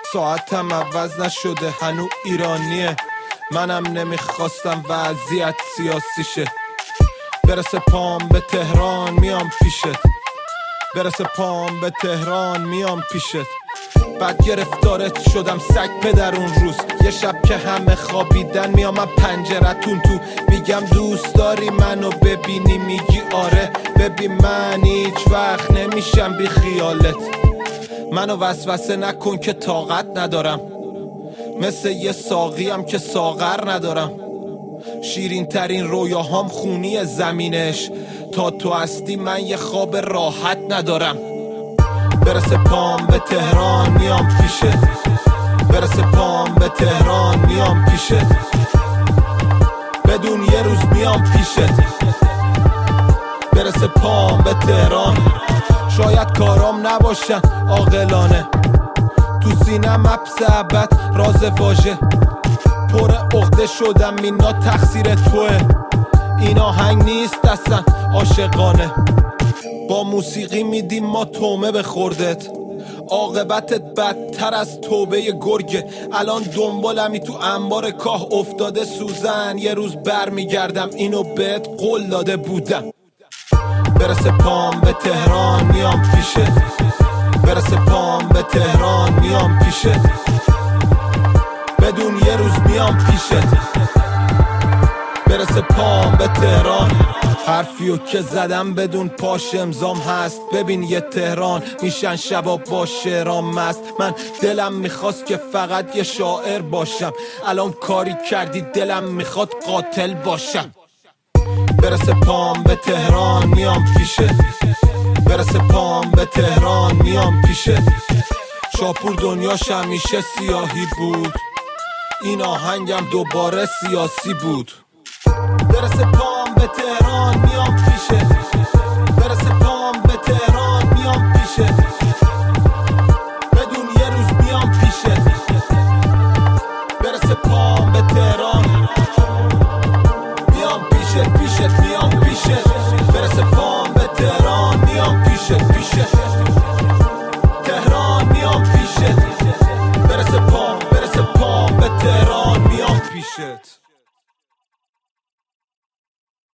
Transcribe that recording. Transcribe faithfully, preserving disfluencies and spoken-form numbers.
ساعتم عوض نشده هنو ایرانیه. منم نمیخواستم وضعیت سیاسی شه. برسه پام به تهران میام پیشت، برسه پام به تهران میام پیشت. بعد گرفتارت شدم سگ پدر اون روز. یه شب که همه خوابیدن میامم پنجرتون تو، میگم دوست داری منو ببینی؟ میگی آره. ببین من هیچ وقت نمیشم بی خیالت. منو وسوسه نکن که طاقت ندارم، مثل یه ساقیم که ساغر ندارم. شیرین ترین رویاهام خونی زمینش، تا تو هستی من یه خواب راحت ندارم. برسه پام به تهران میام پیشت، برسه پام به تهران میام پیشت. بدون یه روز میام پیشت، برسه پام به تهران. شاید کارام نباشن عاقلانه، تو سینم حبس ابد راز واژه. پر عقده شدم اینا تقصیر توه، این آهنگ نیست اصلا عاشقانه. با موسیقی میدیم ما تومه به خوردت، عاقبتت بدتر از توبه گرگه. الان دنبالمی تو انبار کاه افتاده سوزن، یه روز بر میگردم اینو بهت قول داده بودم. برسه پام به تهران میام پیشت، برسه پام به تهران میام پیشت. بدون یه روز میام پیشت، برسه پام به تهران. حرفیو که زدم بدون پاش امضام هست. ببین یه تهران میشن شبا با شعرام مست. من دلم میخواست که فقط یه شاعر باشم، الان کاری کردی دلم میخواد قاتل باشم. برسه پام به تهران میام پیشت، برسه پام به تهران میام پیشت. شاپور دنیاش همیشه سیاهی بود، این آهنگم دوباره سیاسی بود. برسه پام به تهران میام پیشت، برسه پام به تهران میام پیشت. بدون یه روز میام پیشت، برسه پام به تهران میام پیشت، پیشت میام پیشت. برسه پام به تهران میام پیشت، پیشت تهران میام پیشت. برسه پام، برسه پام به تهران میام پیشت.